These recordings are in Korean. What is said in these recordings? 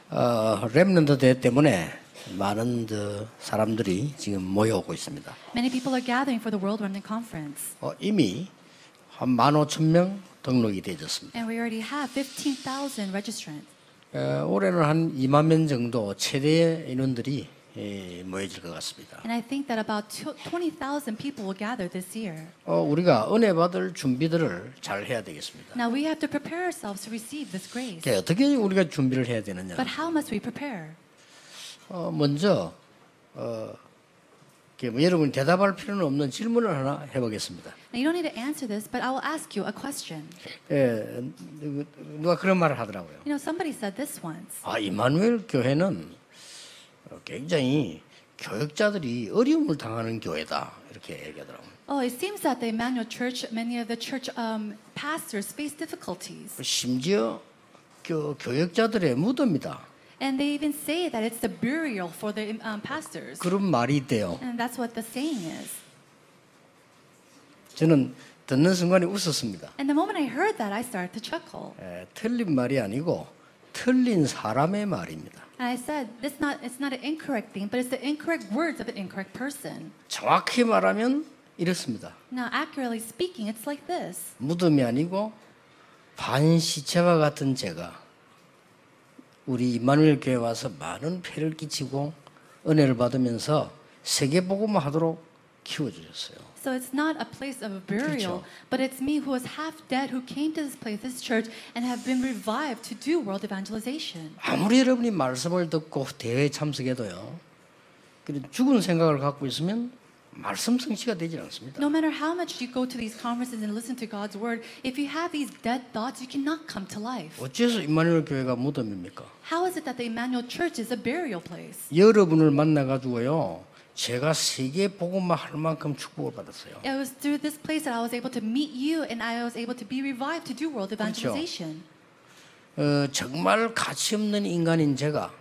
렘넌트 대회 때문에 많은 사람들이 지금 모여오고 있습니다. Many people are gathering for the World Remnant Conference. 이미 한 15,000명 등록이 되어졌습니다. And we already have 15,000 registrants. 올해는 한 2만 명 정도 최대 인원들이 모여질 것 같습니다. And I think that about 20,000 people will gather this year. 우리가 은혜 받을 준비들을 잘 해야 되겠습니다. Now we have to prepare ourselves to receive this grace. 어떻게 우리가 준비를 해야 되느냐? But how must we prepare? 먼저 여러분이 대답할 필요는 없는 질문을 하나 해보겠습니다. Now you don't need to answer this, but I will ask you a question. 누가 그런 말을 하더라고요. You know, somebody said this once. 이마누엘 교회는 굉장히 교역자들이 어려움을 당하는 교회다 이렇게 얘기하더라고요. Oh, it seems that the Emmanuel Church, many of the church pastors face difficulties. 심지어 교역자들의 무덤이다. And they even say that it's the burial for the pastors. 그런 말이 있대요. And that's what the saying is. 저는 듣는 순간에 웃었습니다. And the moment I heard that, I started to chuckle. 틀린 말이 아니고 틀린 사람의 말입니다. And I said, it's not an incorrect thing, but it's the incorrect words of an incorrect person. 정확히 말하면 이렇습니다. Now, accurately speaking, it's like this. 무덤이 아니고 반시체와 같은 제가 우리 임마누엘 교회 와서 많은 폐를 끼치고 은혜를 받으면서 세계복음화 하도록 키워주셨어요. So it's not a place of a burial, but it's me who was half dead who came to this place, this church, and have been revived to do world evangelization. 아무리 여러분이 말씀을 듣고 대회에 참석해도요. 죽은 생각을 갖고 있으면 말씀 성취가 되지 않습니다. No matter how much you go to these conferences and listen to God's word, if you have these dead thoughts, you cannot come to life. 어째서 임마누엘 교회가 무덤입니까? How is it that the Emmanuel Church is a burial place? 여러분을 만나가지고요. 제가 세계 복음화 할 만큼 축복을 받았어요. It was through this place that I was able to meet you and I was able to be revived to do world evangelization. 정말 가치 없는 인간인 제가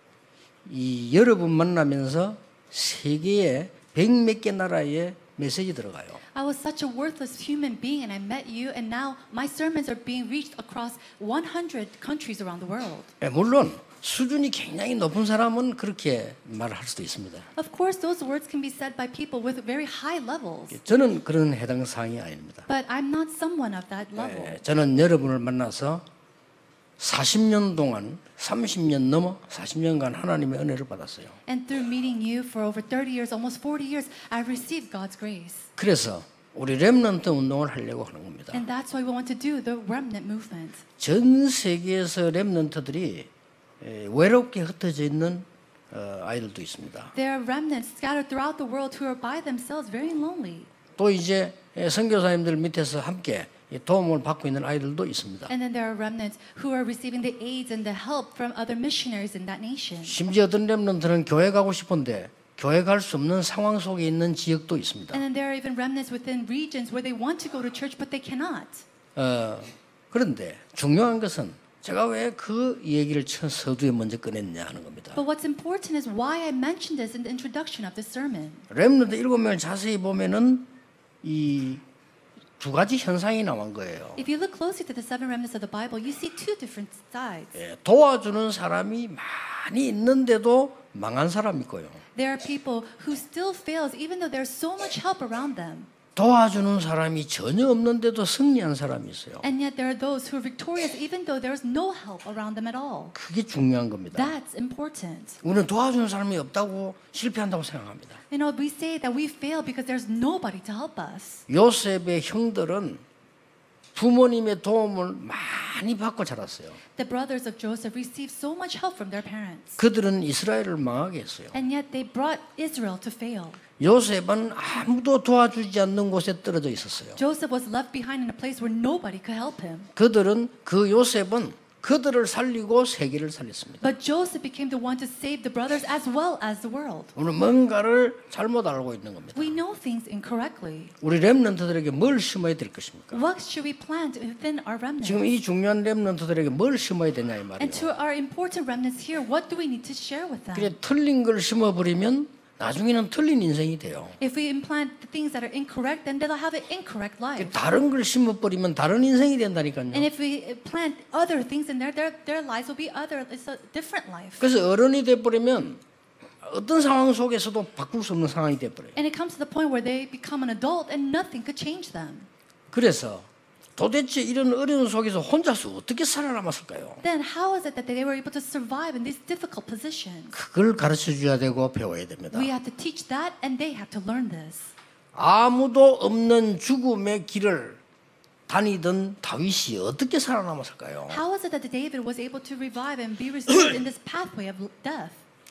이 여러분 만나면서 세계에 100몇 개 나라에 메시지 들어가요. I was such a worthless human being and I met you and now my sermons are being reached across 100 countries around the world. 물론 수준이 굉장히 높은 사람은 그렇게 말을 할 수도 있습니다. Of course, those words can be said by people with very high levels. 저는 그런 해당 사항이 아닙니다. But I'm not someone of that level. 저는 여러분을 만나서 40년 동안 30년 넘어 40년간 하나님의 은혜를 받았어요. And through meeting you for over 30 years, almost 40 years, I've received God's grace. 그래서 우리 렘넌트 운동을 하려고 하는 겁니다. And that's why we want to do the remnant movement. 전 세계에서 렘넌트들이 외롭게 흩어져 있는 아이들도 있습니다. There are remnants scattered throughout the world who are by themselves very lonely. 또 이제 선교사님들 밑에서 함께 도움을 받고 있는 아이들도 있습니다. And then there are remnants who are receiving the aids and the help from other missionaries in that nation. 심지어 어떤 렘넌트는 교회 가고 싶은데 교회 갈 수 없는 상황 속에 있는 지역도 있습니다. And then there are even remnants within regions where they want to go to church but they cannot. 그런데 중요한 것은 제가 왜 그 얘기를 서두에 먼저 꺼냈냐 하는 겁니다. But what's important is why I mentioned this in the introduction of the sermon. 렘넌트 7명을 자세히 보면은 이 두 가지 현상이 나온 거예요. If you look closely to the seven remnants of the Bible, you see two different sides. 도와주는 사람이 많이 있는데도 망한 사람이 있고요. There are people who still fails even though there's so much help around them. 도와주는 사람이 전혀 없는데도 승리한 사람이 있어요. And yet there are those who are victorious even though there's no help around them at all. 그게 중요한 겁니다. That's important. 우리는 도와주는 사람이 없다고 실패한다고 생각합니다. You know, we say that we fail because there's nobody to help us. 요셉의 형들은 부모님의 도움을 많이 받고 자랐어요. The brothers of Joseph received so much help from their parents. 그들은 이스라엘을 망하게 했어요. And yet they brought Israel to fail. 요셉은 아무도 도와주지 않는 곳에 떨어져 있었어요. Joseph was left behind in a place where nobody could help him. 요셉은 그들을 살리고 세계를 살렸습니다. But Joseph became the one to save the brothers as well as the world. 우리는 뭔가를 잘못 알고 있는 겁니다. We know things incorrectly. 우리 렘넌트들에게 뭘 심어야 될 것입니까? What should we plant within our remnants? 지금 이 중요한 렘넌트들에게 뭘 심어야 되냐 이 말이에요. And to our important remnants here, what do we need to share with them? 그래 틀린 걸 심어버리면 나중에는 틀린 인생이 돼요. If we implant the things that are incorrect, then they'll have an incorrect life. 다른 걸 심어버리면 다른 인생이 된다니까요. And if we plant other things in there, their lives will be other. It's a different life. 그래서 어른이 돼버리면 어떤 상황 속에서도 바꿀 수 없는 상황이 돼버려요. And it comes to the point where they become an adult and nothing could change them. 그래서 도대체 이런 어려운 속에서 혼자서 어떻게 살아남았을까요? Then how is it that they were able to survive in these difficult positions? 그걸 가르쳐 줘야 되고 배워야 됩니다. We have to teach that, and they have to learn this. 아무도 없는 죽음의 길을 다니던 다윗이 어떻게 살아남았을까요? How is it that David was able to revive and be restored in this pathway of death?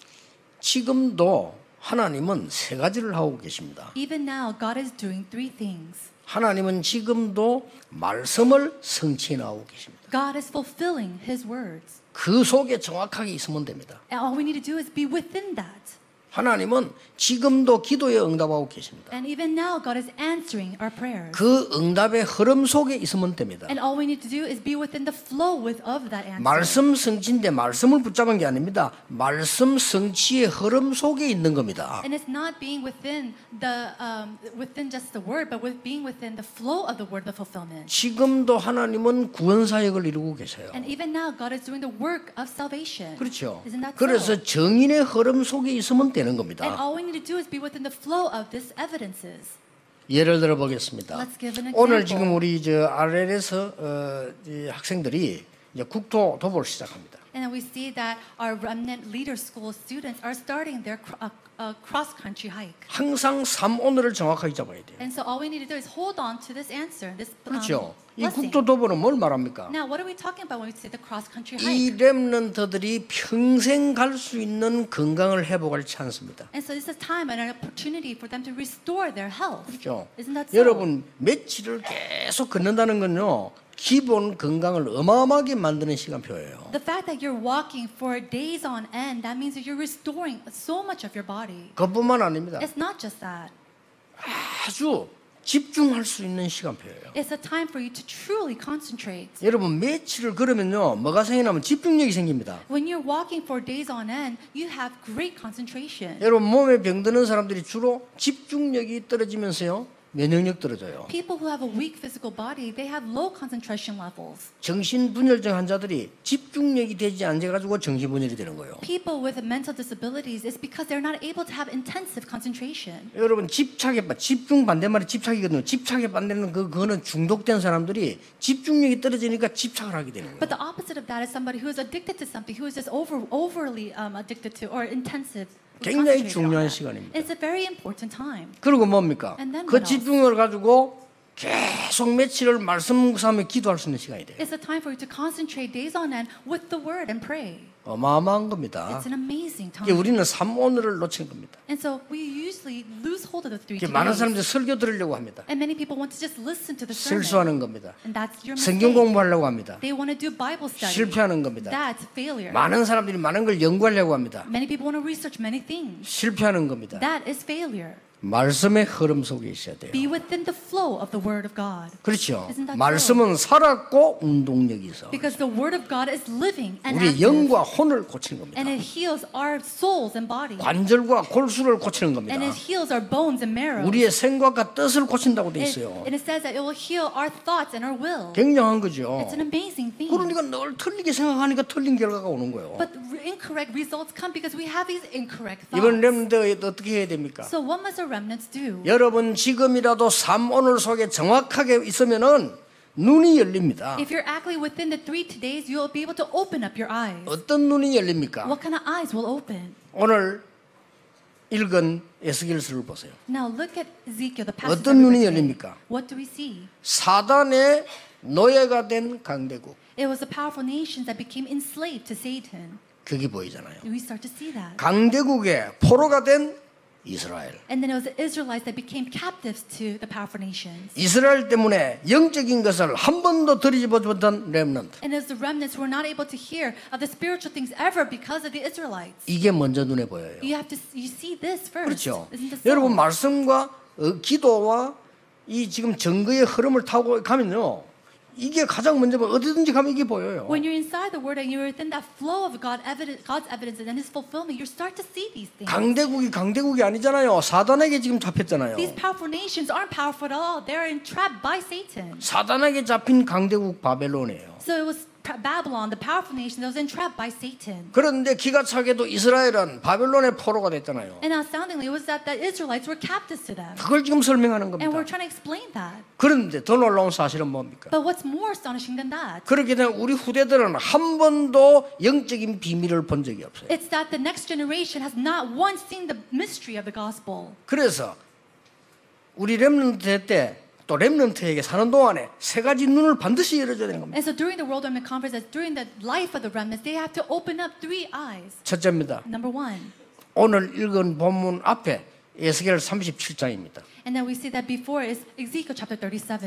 지금도 하나님은 세 가지를 하고 계십니다. Even now, God is doing three things. 하나님은 지금도 말씀을 성취해 나오고 계십니다. God is fulfilling His words. 그 속에 정확하게 있으면 됩니다. And all we need to do is be within that. 하나님은 지금도 기도에 응답하고 계십니다. And even now, God is answering our prayers. 그 응답의 흐름 속에 있으면 됩니다. And all we need to do is be within the flow of that answer. 말씀 성취인데 말씀을 붙잡은 게 아닙니다. 말씀 성취의 흐름 속에 있는 겁니다. And it's not being within within just the word, but with being within the flow of the word of fulfillment. 지금도 하나님은 구원 사역을 이루고 계세요. And even now, God is doing the work of salvation. 그렇죠. Isn't that 그래서 so? 정인의 흐름 속에 있으면 되는 And 겁니다. all we need to do is be within the flow of these evidences. 예를 들어 보겠습니다. Let's give an 오늘 example. 지금 우리 저 RL에서 이 학생들이 이제 국토 도보를 시작합니다. And we see that our remnant leader school students are starting their cross-country hike. 항상 3오늘을 정확하게 잡아야 돼요. And so all we need to do is hold on to this answer, this 그렇죠. 이 blessing. 국토 도보는 뭘 말합니까? Now, what are we talking about when we say the cross-country 이 hike? 렘넌트들이 평생 갈 수 있는 건강을 회복할 찬스입니다. And so this is time and an opportunity for them to restore their health. 그렇죠. Isn't that so? 여러분 며칠을 계속 걷는다는 건요. 기본 건강을 어마어마하게 만드는 시간표예요. The fact that you're walking for days on end, that means that you're restoring so much of your body. 그것뿐만 아닙니다. It's not just that. 아주 집중할 수 있는 시간표예요. It's a time for you to truly concentrate. 여러분 며칠을 걸으면요. 뭐가 생기냐면 집중력이 생깁니다. When you're walking for days on end, you have great concentration. 여러분 몸에 병드는 사람들이 주로 집중력이 떨어지면서요. 면역력 떨어져요. People who have a weak physical body, they have low concentration levels. 정신분열증 환자들이 집중력이 되지 않아가지고 정신분열이 되는 거예요. People with mental disabilities is because they're not able to have intensive concentration. 여러분 집중 반대말이 집착이거든요. 집착의 반대는 그거는 중독된 사람들이 집중력이 떨어지니까 집착을 하게 되는 But 거예요. the opposite of that is somebody who is addicted to something, who is just overly addicted to or intensive. 굉장히 concentrated on 중요한 that. 시간입니다. It's a very important time. 그리고 뭡니까? And then 그 what else? 집중을 가지고 계속 며칠을 말씀 삼에 기도할 수 있는 시간이 돼요. It's a time for you to concentrate days on end with the word and pray. 어마어마한 겁니다. It's an amazing 이게 time. 우리는 3오늘을 놓친 겁니다. And so we usually lose hold of the three 많은 days. 사람들이 설교 들으려고 합니다. And many people want to just listen to the sermon. 실수하는 겁니다. And that's your 성경 mistake. 공부하려고 합니다. They want to do Bible study. 실패하는 겁니다. That's failure. 많은 사람들이 많은 걸 연구하려고 합니다. Many people want to research many things. 실패하는 겁니다. That is failure. 말씀의 흐름 속에 있어야 돼요. Be within the flow of the Word of God. 그렇죠. Isn't that 말씀은 살았고 운동력이 있어. Because the Word of God is living and 우리의 active. 영과 혼을 고치는 겁니다. And it heals our souls and bodies. 관절과 골수를 고치는 겁니다. And it heals our bones and marrow. 우리의 생각과 뜻을 고친다고 돼 있어요. And it says that it will heal our thoughts and our will. 굉장한 거죠. It's an amazing thing. 그러니까 늘 틀리게 생각하니까 틀린 결과가 오는 거예요. But incorrect results come because we have these incorrect 이번 thoughts. 렘넌트 어떻게 해야 됩니까? So what must the remnants do? 여러분 지금이라도 3오늘 속에 정확하게 있으면은 눈이 열립니다. If you're actually within the 3 days, you'll be able to open up your eyes. 어떤 눈이 열립니까? What kind of eyes will open? 오늘 읽은 에스겔서를 보세요. Now look at Ezekiel, the passage. 어떤 that we 눈이 read today. 열립니까? What do we see? 사단의 노예가 된 강대국. It was the powerful nations that became enslaved to Satan. 그게 보이잖아요. We start to see that. 강대국의 포로가 된 이스라엘. And then it was the Israelites that became captives to the powerful nations. 이스라엘 때문에 영적인 것을 한 번도 들이집어지 못한 렘넌트. And it was the remnants who were not able to hear of the spiritual things ever because of the Israelites. 이게 먼저 눈에 보여요. You see this first. 그렇죠. Isn't this so? 여러분 말씀과 기도와 이 지금 정거의 흐름을 타고 가면요 이게 가장 먼저 어디든지 가면 이게 보여요. When you're inside the Word and you're within that flow of God's evidence and His fulfillment, you start to see these things. 강대국이 아니잖아요. 사단에게 지금 잡혔잖아요. These powerful nations aren't powerful at all. They're entrapped by Satan. 사단에게 잡힌 강대국 바벨론이에요. So it was Babylon, the powerful nation that was entrapped by Satan. 그런데 기가 차게도 이스라엘은 바벨론의 포로가 됐잖아요. And astoundingly, it was that the Israelites were captives to them. 그걸 지금 설명하는 And 겁니다. we're trying to explain that. 그런데 더 놀라운 사실은 뭡니까? But what's more astonishing than that? 그렇게 되면 우리 후대들은 한 번도 영적인 비밀을 본 적이 없어요. It's that the next generation has not once seen the mystery of the gospel. 그래서 우리 렘넌트 때 또 렘넌트에게 사는 동안에 세 가지 눈을 반드시 열어줘야 되는 겁니다. And so during the World Remnant Conference, during the life of the remnants, they have to open up 3 eyes. 첫째입니다. Number 1. 오늘 읽은 본문 앞에 에스겔 37장입니다. And then we see that before is Ezekiel chapter 37.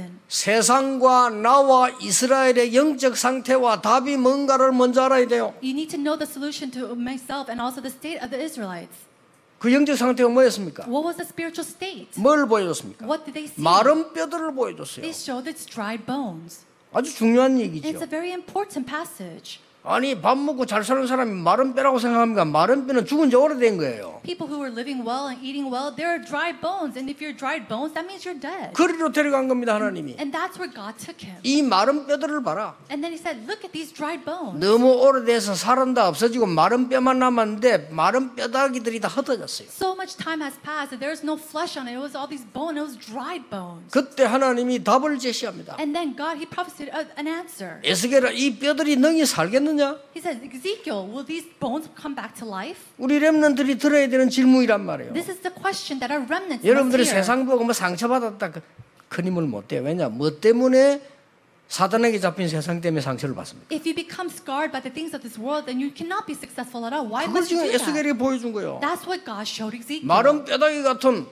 세상과 나와 이스라엘의 영적 상태와 답이 뭔가를 먼저 알아야 돼요. You need to know the solution to myself and also the state of the Israelites. 그 영적 상태가 뭐였습니까? What was the spiritual state? 뭘 보여줬습니까? What did they see? 마른 뼈들을 보여줬어요. They showed its dried bones. 아주 중요한 And 얘기죠. it's a very important passage. 아니 밥 먹고 잘 사는 사람이 마른 뼈라고 생각합니까? 마른 뼈는 죽은 지 오래된 거예요. People who are living well and eating well, they're dried bones. And if you're dried bones, that means you're dead. 그리로 데려간 겁니다, 하나님이. And that's where God took him. 이 마른 뼈들을 봐라. And then he said, look at these dried bones. 너무 오래돼서 살은 다 없어지고 마른 뼈만 남았는데 마른 뼈다귀들이 다 흩어졌어요. So much time has passed that there's no flesh on it. It was all these bones. It was dried bones. 그때 하나님이 답을 제시합니다. And then God, he prophesied an answer. 에스겔아, 이 뼈들이 능히 살겠느냐? He says, Ezekiel, will these bones come back to life? 우리 렘넌트들이 들어야 되는 질문이란 말이에요. This is the question that our remnants must 여러분들이 hear. 세상 보고 뭐 상처받았다 큰 힘을 못 돼요. 왜냐? 뭐 때문에 사단에게 잡힌 세상 때문에 상처를 받습니다. If you become scarred by the things of this world, then you cannot be successful at all. Why 그걸 must you 지금 do that? 에스겔이 보여준 거예요. That's what God showed Ezekiel. 마른 뼈다귀 같은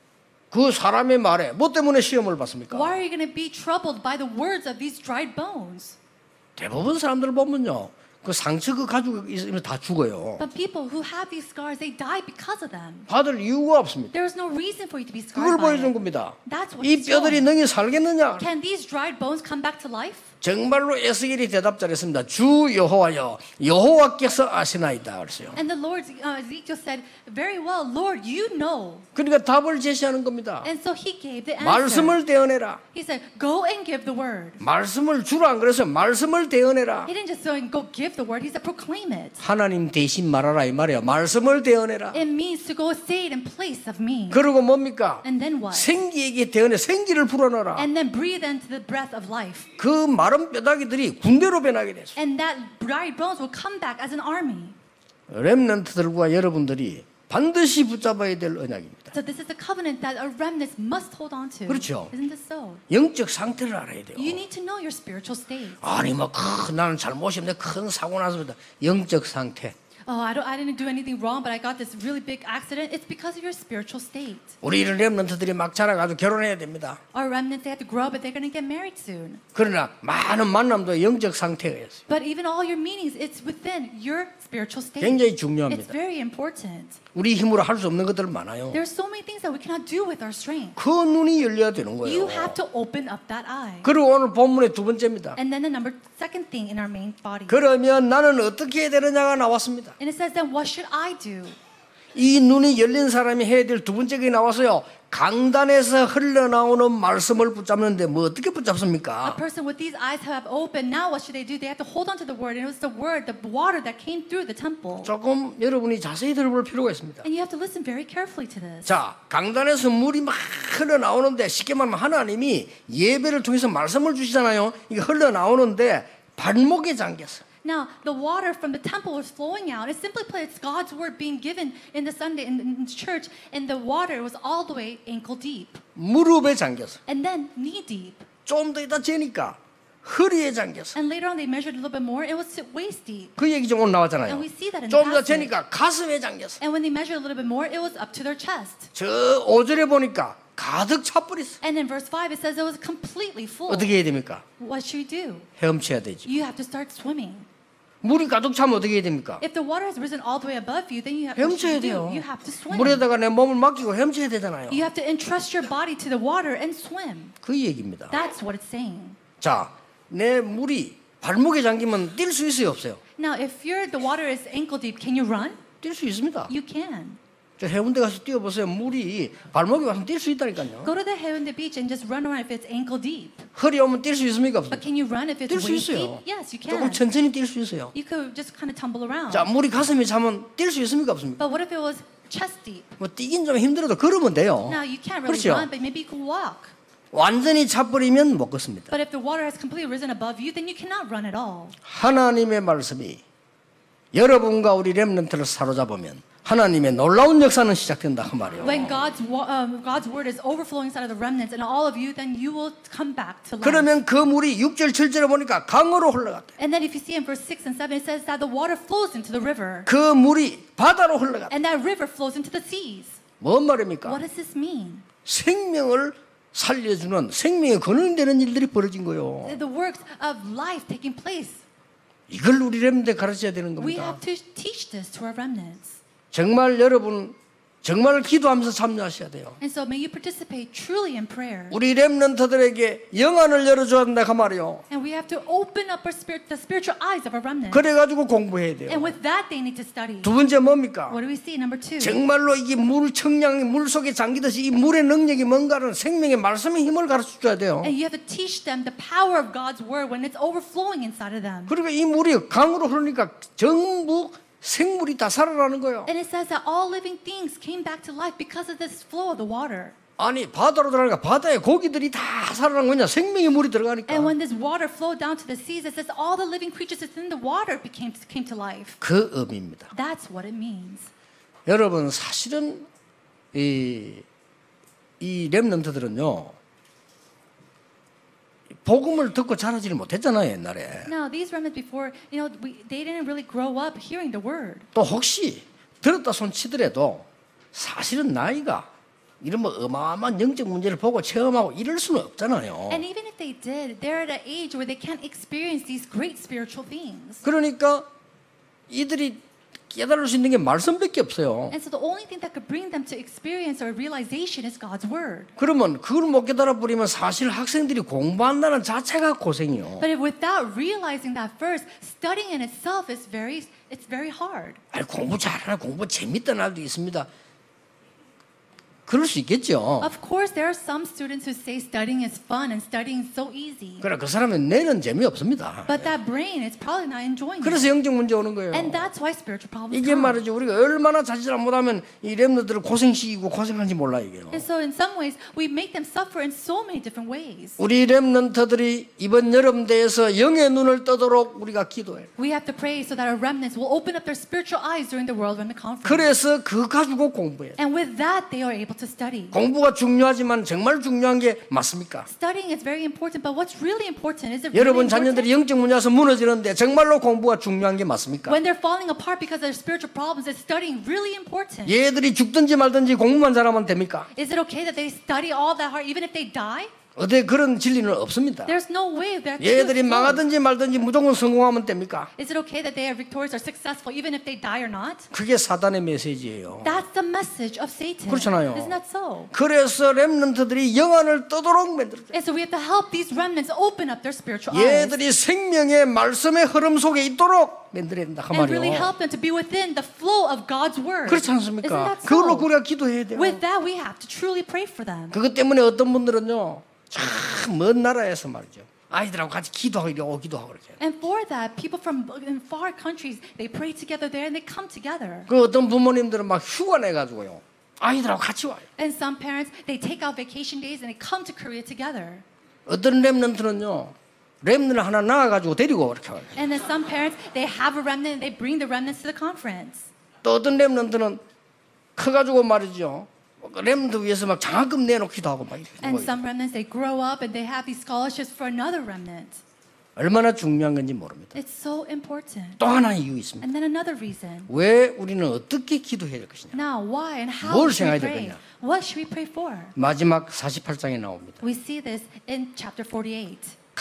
그 사람의 말에 뭐 때문에 시험을 받습니까? Why are you going to be troubled by the words of these dried bones? 대부분 사람들 보면요. 그 상처 그 가지고 있으면 다 죽어요. But people who have these scars, they die because of them. 받을 이유가 없습니다. There is no reason for you to be 그걸 scarred by 보여준 it. 겁니다. That's what 이 it's 뼈들이 shown. 능히 살겠느냐? Can these dried bones come back to life? 정말로 에스겔이 대답 잘했습니다. 주 여호와여, 여호와께서 아시나이다 그랬어요. And the Lord, Ezekiel said, very well, Lord, you know. 그러니까 답을 제시하는 겁니다. And so he gave the answer. 말씀을 대언해라. He said, go and give the word. 말씀을 주라 안 그래서 말씀을 대언해라. He didn't just say, go give the word. He said, proclaim it. 하나님 대신 말하라 이 말이에요. 말씀을 대언해라. It means to go say it in place of me. 그리고 뭡니까? And then what? 생기에게 대언해 생기를 불어넣어라. And then breathe into the breath of life. 그 마른 뼈다귀들이 군대로 변하게 됐어요. And that dried bones will come back as an army. 렘넌트들과 여러분들이 반드시 붙잡아야 될 언약입니다. So this is the covenant that our remnants must hold on to. 그렇죠. Isn't this so? 영적 상태를 알아야 돼요. You need to know your spiritual state. 아니 나는 잘못이 없는데 큰 사고 났습니다. 영적 상태. Oh, I didn't do anything wrong, but I got this really big accident. It's because of your spiritual state. 우리 이런 렘넌트들이 막 자라가지고 결혼해야 됩니다. Our remnants, they have to grow, but they're going to get married soon. 그러나 많은 만남도 영적 상태가 있어요. But even all your meetings, it's within your spiritual state. 굉장히 It's 중요합니다. very important. 우리 힘으로 할 수 없는 것들 많아요. There's so many things that we cannot do with our strength. 그 눈이 열려야 되는 You 거예요. have to open up that eye. 그리고 오늘 본문의 두 번째입니다. And then the second thing in our main body. 그러면 나는 어떻게 해야 되느냐가 나왔습니다. And it says, then what should I do? 이 눈이 열린 사람이 해야 될 두 번째 게 나와서요. 강단에서 흘러나오는 말씀을 붙잡는데 뭐 어떻게 A 붙잡습니까? person with these eyes have opened. Now what should they do? They have to hold on to the word. And it was the word, the water that came through the temple. 조금 여러분이 자세히 들어볼 필요가 있습니다. And you have to listen very carefully to this. 자, 강단에서 물이 막 흘러나오는데 쉽게 말하면 하나님이 예배를 통해서 말씀을 주시잖아요. 이게 흘러나오는데 발목에 잠겼어. Now, the water from the temple was flowing out. It simply put, it's God's word being given in the Sunday in church, and the water was all the way ankle deep, 무릎에 잠겼어. and then knee deep. 좀 더 있다 재니까 허리에 잠겼어. And later on, they measured a little bit more. It was waist deep. 그 얘기 좀 오늘 나왔잖아요. And we see that in the 좀 더 passage. 재니까 가슴에 잠겼어. And when they measured a little bit more, it was up to their chest. 저 5절에 보니까 가득 차버렸어. And in verse 5, it says it was completely full. 어떻게 해야 됩니까? What should you do? 헤엄쳐야 되지. You have to start swimming. 물이 가득 차면 어떻게 해야 됩니까? If the water has risen all the way above you, then you have, what 헤엄쳐야 should you 돼요. do? You have to swim. 물에다가 내 몸을 맡기고 헤엄쳐야 되잖아요. You have to entrust your body to the water and swim. 그 얘기입니다. That's what it's saying. 자, 내 물이 발목에 잠기면 뛸 수 있어요, 없어요? Now, if the water is ankle deep, can you run? 뛸 수 있습니다. You can. 저 해운대 가서 뛰어보세요. 물이 발목에 와서 뛸 수 있다니까요. Go to the Haeundae beach and just run around if it's ankle deep. 허리 오면 뛸 수 있습니까? But 없습니까? can you run if it's 뛸 수 waist 있어요. deep? Yes, you 조금 can. 천천히 뛸 수 있어요. You could just kind of tumble around. 자, 물이 가슴에 차면 뛸 수 있습니까? 없습니까? But what if it was chest deep? 뭐 뛰긴 좀 힘들어도 걸으면 돼요. Now, you can't really 그렇죠? run, but maybe you can walk. 완전히 차버리면 못 걷습니다. But if the water has completely risen above you, then you cannot run at all. 하나님의 말씀이 여러분과 우리 렘넌트를 사로잡으면 하나님의 놀라운 역사는 시작된다 그 말이에요. When God's word is overflowing inside of the remnants and all of you, then you will come back to life. 그러면 그 물이 6절 7절에 보니까 강으로 흘러갔다. And then if you see in verse 6 and 7, it says that the water flows into the river. 그 물이 바다로 흘러갔다. And that river flows into the seas. 뭔 말입니까? What does this mean? 생명을 살려주는 생명의 근원이 되는 일들이 벌어진 거예요. The works of life taking place. 이걸 우리 렘넌트에 가르쳐야 되는 We 겁니다. have to teach this to our remnants. 정말 여러분 정말 기도하면서 참여하셔야 돼요. And so may you participate truly in prayer. 우리 렘넌트들에게 영안을 열어줘야 한다 그 말이에요. And we have to open up the spiritual eyes of our remnants. 그래가지고 공부해야 돼요. And with that, they need to study. 두 번째 뭡니까? What do we see? Number 2. 정말로 이게 물 청량이 물 속에 잠기듯이 이 물의 능력이 뭔가는 생명의 말씀의 힘을 가르쳐줘야 돼요. And you have to teach them the power of God's word when it's overflowing inside of them. 그리고 이 물이 강으로 흐르니까 전부 생물이 다 살아나는 거예요. And it says that all living things came back to life because of this flow of the water. 아니 바다로 들어가니까 바다에 고기들이 다 살아난 거냐 생명의 물이 들어가니까. And when this water flowed down to the seas, it says all the living creatures within the water came to life. 그 의미입니다. That's what it means. 여러분 사실은 이 렘넌트들은요 복음을 듣고 자라지를 못했잖아요 옛날에. Now, these remnants before, they didn't really grow up hearing the word. 또 혹시 들었다 손 치더라도 사실은 나이가 이런 뭐 어마어마한 영적 문제를 보고 체험하고 이럴 수는 없잖아요. And even if they did, they're at an age where they can't experience these great spiritual things. 그러니까 이들이 깨달을 수 있는 게 말씀밖에 없어요. And so the only thing that could bring them to experience or realization is God's word. 그러면 그걸 못 깨달아 버리면 사실 학생들이 공부한다는 자체가 고생이요. But if without realizing that first, studying in itself is very hard. 아니 공부 잘하나 공부 재밌다 날도 있습니다. 그럴 수 있겠죠. Of course, there are some students who say studying is fun and studying is so easy. 그러나 그 사람은 뇌는 재미없습니다. But that brain is probably not enjoying 그래서 it. 영적 문제 오는 거예요. And that's why spiritual problems 이게 come. 말이죠. 우리가 얼마나 자칫 못하면 이 렘너들을 고생시키고 고생하는지 몰라 이게요. And so in some ways, we make them suffer in so many different ways. 우리 렘넌트들이 이번 여름 대에서 영의 눈을 뜨도록 우리가 기도해요. We have to pray so that our remnants will open up their spiritual eyes during the World Remnant Conference. 그래서 그거 가지고 공부해요. And with that, they are able to study. 공부가 중요하지만 정말 중요한 게 맞습니까? Studying is very important, but what's really important is it really 여러분 important? 자녀들이 영적 문제에서 무너지는데 정말로 공부가 중요한 게 맞습니까? When they're falling apart because of their spiritual problems, is studying really important? 얘들이 죽든지 말든지 공부만 잘하면 됩니까? Is it okay that they study all that hard even if they die? 어디 그런 진리는 없습니다. There's no way that 얘들이 망하든지 말든지 무조건 성공하면 됩니까? Is it okay that they are victorious or successful even if they die or not? 그게 사단의 메시지예요. That's the message of Satan. 그렇잖아요. Isn't that so? 그래서 렘넌트들이 영안을 뜨도록 만들었어요. And so we have to help these remnants open up their spiritual eyes. 얘들이 생명의 말씀의 흐름 속에 있도록 만들어야 된다 그 And really 말이에요. help them to be within the flow of God's word. 그렇지 Isn't 않습니까? that 그걸로 so? 우리가 기도해야 돼요. With that, we have to truly pray for them. 그것 때문에 어떤 분들은요 참 먼 나라에서 말이죠 아이들하고 같이 기도하고 이러고 기도하고 그렇게. And for that, people from in far countries, they pray together there and they come together. 그 어떤 부모님들은 막 휴가 내 가지고요 아이들하고 같이 와요. And some parents, they take out vacation days and they come to Korea together. 어떤 렘넌트는요 렘넌을 하나 낳아 가지고 데리고 그렇게 와요. And then some parents, they have a remnant and they bring the remnants to the conference. 또 어떤 렘넌트는 커 가지고 말이죠 렘넌트 위해서 막 장학금 내놓기도 하고 막 이렇게. And some remnants, they grow up and they have these scholarships for another remnant. 얼마나 중요한 건지 모릅니다. It's so important. 또 하나의 이유 있습니다. And then another reason. 왜 우리는 어떻게 기도해야 될 것이냐. Now, why and how 뭘 should we 생각해야 될 pray? 거냐? What should we pray for? 마지막 48장에 나옵니다. We see this in chapter 48.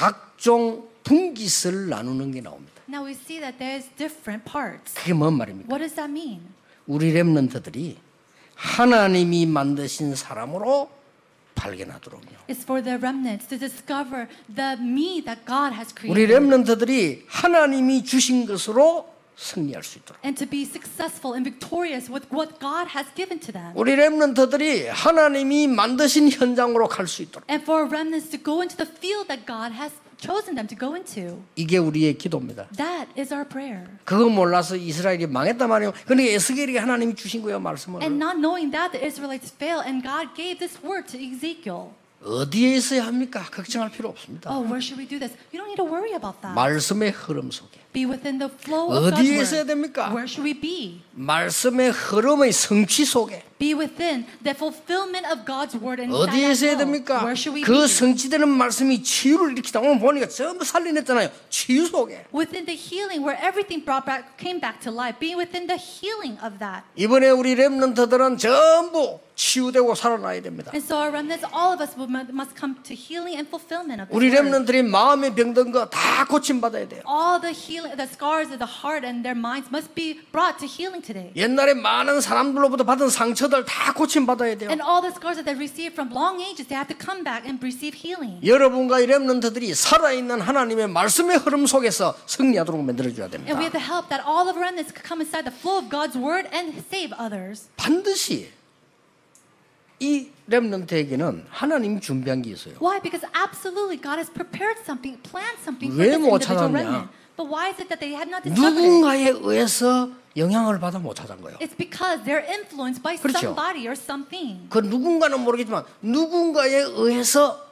각종 분깃을 나누는 게 나옵니다. Now we see that there's different parts. 그게 뭔 말입니까? What does that mean? 우리 렘넌트들이 하나님이 만드신 사람으로 발견하도록요. It's for the remnants to discover the me that God has 우리 created. 렘넌트들이 하나님이 주신 것으로 승리할 수 있도록. And to be successful and victorious with what God has given to them. 우리 렘넌트들이 하나님이 만드신 현장으로 갈 수 있도록. And for remnants to go into the field that God has chosen them to go into. 이게 우리의 기도입니다. That is our prayer. 그거 몰라서 이스라엘이 망했단 말이에요. 그러니까 에스겔에게 하나님이 주신 거예요, 말씀을. And not knowing that the Israelites failed and God gave this word to Ezekiel. 어디에 있어야 합니까? 걱정할 필요 없습니다. Oh, where should we do this? You don't need to worry about that. 말씀의 흐름 속에. Be within the flow of God's 어디에 있어야 word. 됩니까? Where should we be? 말씀의 흐름의 성취 속에. Be within the fulfillment of God's word and 어디에 있어야 됩니까? Where should we 그 be? 성취되는 말씀이 치유를 일으키다. 오늘 보니까 전부 살려냈잖아요. 치유 속에. Within the healing where everything came back to life. Be within the healing of that. 이번에 우리 렘넌트들은 전부 치유되고 살아나야 됩니다. And so our remnants, all of us must come to healing and fulfillment of this 우리 word. 렘넌트들이 마음에 병든 거 다 고침받아야 돼요. All the healing, the scars of the heart and their minds must be brought to healing today. 옛날에 많은 사람들로부터 받은 상처들 다 고침받아야 돼요. And all the scars that they received from long ages, they have to come back and receive healing. 여러분과 이 렘넌트들이 살아있는 하나님의 말씀의 흐름 속에서 승리하도록 만들어줘야 됩니다. And we have to help that all of remnants could come inside the flow of God's word and save others. 반드시 이 렘넌트에게는 하나님이 준비한 게 있어요. Why? Because absolutely God has prepared something, planned something for 왜 this 못 individual 찾았냐? remnant. But why is it that they had not discovered it? 누군가에 의해서 영향을 받아 못 찾은 거예요. It's because they're influenced by 그렇죠. somebody or something. 그 누군가는 모르겠지만 누군가에 의해서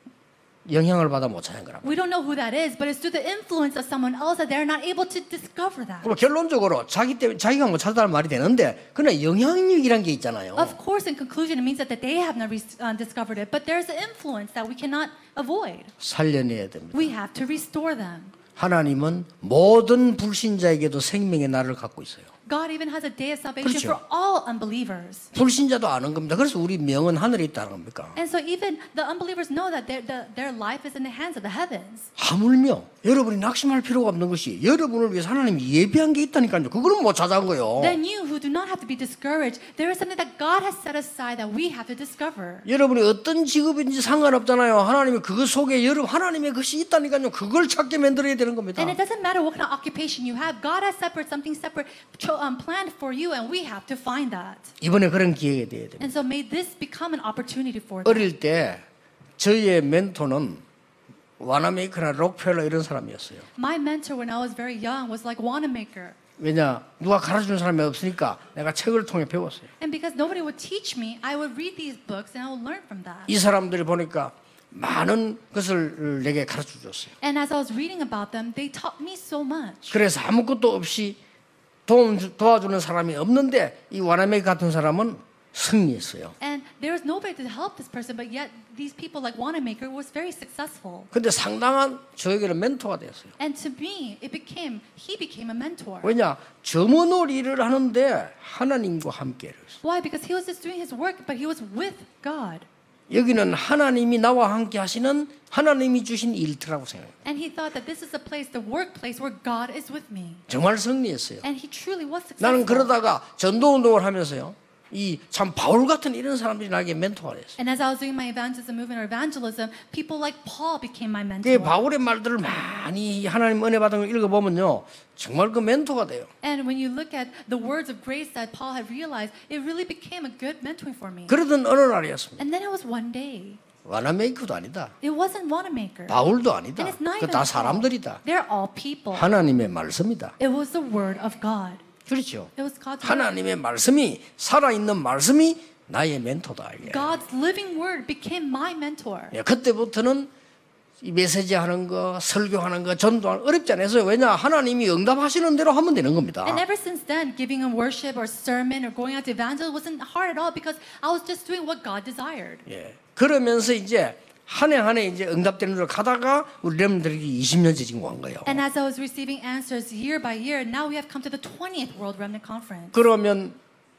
영향을 받아 못 찾은 거라고. We don't know who that is, but it's through the influence of someone else that they're not able to discover that. 그럼 결론적으로 자기 때문에 자기가 못 찾았다는 말이 되는데 그러나 영향력이란 게 있잖아요. Of course, in conclusion, it means that they have not discovered it, but there's an influence that we cannot avoid. 살려내야 됩니다. We have to restore them. 하나님은 모든 불신자에게도 생명의 날을 갖고 있어요. God even has a day of salvation 그렇죠. for all unbelievers. 불신자도 아는 겁니다. 그래서 우리 명은 하늘에 있다는 겁니까? And so even the unbelievers know that their life is in the hands of the heavens. 하물며 여러분이 낙심할 필요가 없는 것이 여러분을 위해서 하나님이 예비한 게 있다니까요. 그거는 못 찾아온 거예요. Then you who do not have to be discouraged, there is something that God has set aside that we have to discover. 여러분이 어떤 직업인지 상관없잖아요. 하나님이 그것 속에 여러분 하나님의 것이 있다니까요. 그걸 찾게 만들어야 되는 겁니다. And it doesn't matter what kind of occupation you have. God has something separate planned for you, and we have to find that. 이번에 그런 기회가 돼야 됩니다. And so may this become an opportunity for them. 어릴 때 저희의 멘토는 와나메이커나 록펠러 이런 사람이었어요. My mentor when I was very young was like Wanamaker. 왜냐? 누가 가르쳐주는 사람이 없으니까 내가 책을 통해 배웠어요. And because nobody would teach me, I would read these books and I would learn from that. 이 사람들이 보니까 많은 것을 내게 가르쳐 줬어요. And as I was reading about them, they taught me so much. 그래서 아무것도 없이 도와주는 사람이 없는데 이 와나메이커 같은 사람은 승리했어요. And there was nobody to help this person, but yet these people like Wanamaker was very successful. 근데 상당한 저에게는 멘토가 되었어요. And to me, he became a mentor. 왜냐? 점원을 일을 하는데 하나님과 함께 했어요. Why? Because he was just doing his work, but he was with God. 여기는 하나님이 나와 함께 하시는 하나님이 주신 일터라고 생각해요. And he thought that this is the place, the workplace where God is with me. 정말 승리했어요. And he truly was 나는 successful. 그러다가 전도운동을 하면서요. 이 참 바울 같은 이런 사람들이 나에게 멘토가 됐어요. And as I was doing my evangelism movement or evangelism, people like Paul became my 그 mentor. 바울의 말들을 많이 하나님 은혜 받은 걸 읽어보면요. 정말 그 멘토가 돼요. And when you look at the words of grace that Paul had realized, it really became a good mentoring for me. 그러던 어느 날이었습니다. And then it was one day. 와나메이커도 아니다. It wasn't Wanamaker. 바울도 아니다. And it's not 그 even 다 Paul. 사람들이다. They're all people. 하나님의 말씀이다. It was the word of God. 그렇죠. It was God's word. 하나님의 말씀이 살아있는 말씀이 나의 멘토다. 이게. God's living word became my mentor. 예, 그때부터는 이 메시지 하는 거, 설교하는 거, 전도하는 거 어렵지 않았어요. 왜냐? 하나님이 응답하시는 대로 하면 되는 겁니다. And ever since then, giving a worship or sermon or going out to evangelize wasn't hard at all because I was just doing what God desired. 예. 그러면서 이제 한 해 한 해 이제 응답되는 대로 가다가 우리 렘들이 20년째 지금 온 거예요. And as I was receiving answers year by year, now we have come to the 20th World Remnant Conference. 그러면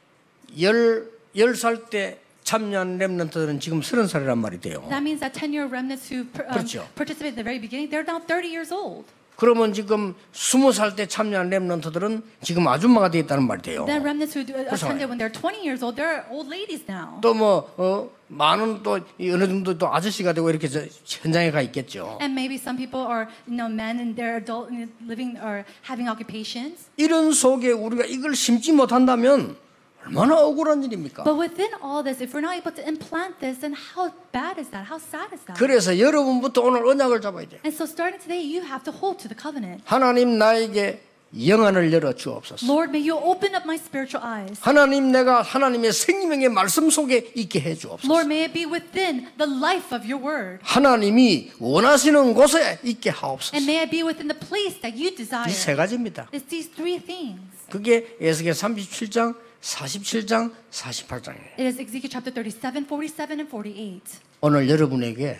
10살 때 참여한 렘넌트들은 지금 30살이란 말이 돼요. That means that 10-year remnants who 그렇죠. participated at the very beginning, they're now 30 years old. 그러면 지금 20살 때 참여한 렘넌트들은 지금 아줌마가 되겠다는 말이 돼요. Then remnants who attended 그렇잖아요. when they're 20 years old, they're old ladies now. 또 많은 또 어느 정도 또 아저씨가 되고 이렇게 현장에 가 있겠죠. And maybe some people are, men and they're adult living or having occupations. 이런 속에 우리가 이걸 심지 못한다면 얼마나 억울한 일입니까? But within all this, if we're not able to implant this, then how bad is that? How sad is that? 그래서 여러분부터 오늘 언약을 잡아야 돼요. And so starting today, you have to hold to the covenant. 하나님 나에게 영안을 열어 주옵소서. Lord, may you open up my spiritual eyes. 하나님 내가 하나님의 생명의 말씀 속에 있게 해 주옵소서. Lord, may it be within the life of your word. 하나님이 원하시는 곳에 있게 And 하옵소서. may I be within the place that you desire. 이 세 가지입니다. It's these three things. 그게 에스겔 37장, 47장, 48장이에요. It is Ezekiel chapter 37, 47, and 48. 오늘 여러분에게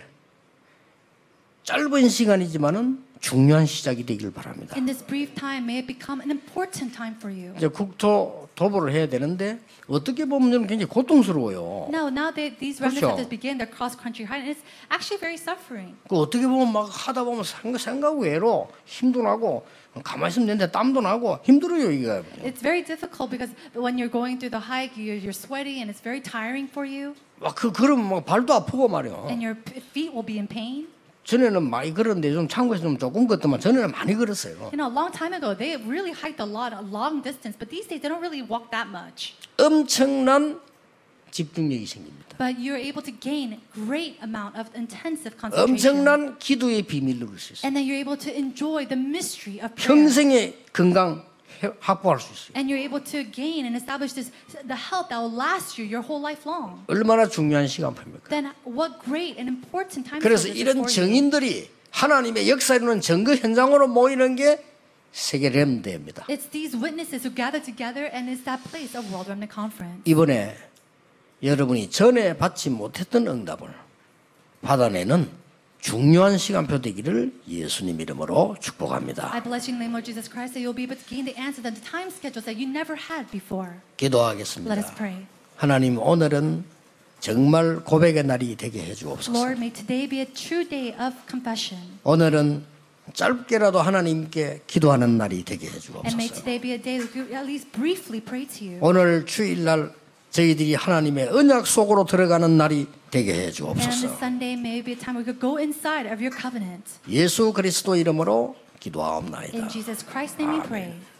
짧은 시간이지만은 중요한 시작이 되길 바랍니다. In this brief time, may it become an important time for you. 이제 국토 도보를 해야 되는데 어떻게 보면 굉장히 고통스러워요. Now these remnants 그렇죠. have to begin their cross-country hike, and it's actually very suffering. 그 어떻게 보면 막 하다 보면 생각 외로 힘도 나고 가만히 있으면 되는데 땀도 나고 힘들어요 이게. It's very difficult because when you're going through the hike, you're sweaty, and it's very tiring for you, 막 그러면 막 발도 아프고 말이요. and your feet will be in pain. 전에는 많이 걸었는데 좀 참고해서 좀 조금 걷더만 전에는 많이 걸었어요. A long time ago, they really hiked a long distance, but these days they don't really walk that much. 엄청난 집중력이 생깁니다. But you're able to gain great amount of intensive concentration. 엄청난 기도의 비밀을 얻을 수 있어요. And then you're able to enjoy the mystery of prayer. 평생의 건강 확보할 수 있어요. And you're able to gain and establish the health that will last you your whole life long. 얼마나 중요한 시간표입니까? Then what great and important time 그래서 is this 이런 for you. 정인들이 하나님의 역사 이루는 증거 현장으로 모이는 게 세계 렘대입니다. It's these witnesses who gather together, and it's that place of World Remnant Conference. 이번에 여러분이 전에 받지 못했던 응답을 받아내는 중요한 시간표 되기를 예수님 이름으로 축복합니다. I bless you in the name of Jesus Christ that you'll be able to gain the answers and the time schedules that you never had before. 기도하겠습니다. Let us pray. 하나님 오늘은 정말 고백의 날이 되게 해주옵소서. Lord, may today be a true day of confession. 오늘은 짧게라도 하나님께 기도하는 날이 되게 And may 해주옵소서. today be a day that you at least briefly pray to you. 오늘 주일날 저희들이 하나님의 언약 속으로 들어가는 날이 되게 And this 해주옵소서. Sunday may be a time we could go inside of your covenant. 예수 그리스도 이름으로 기도하옵나이다. In Jesus Christ's name we pray.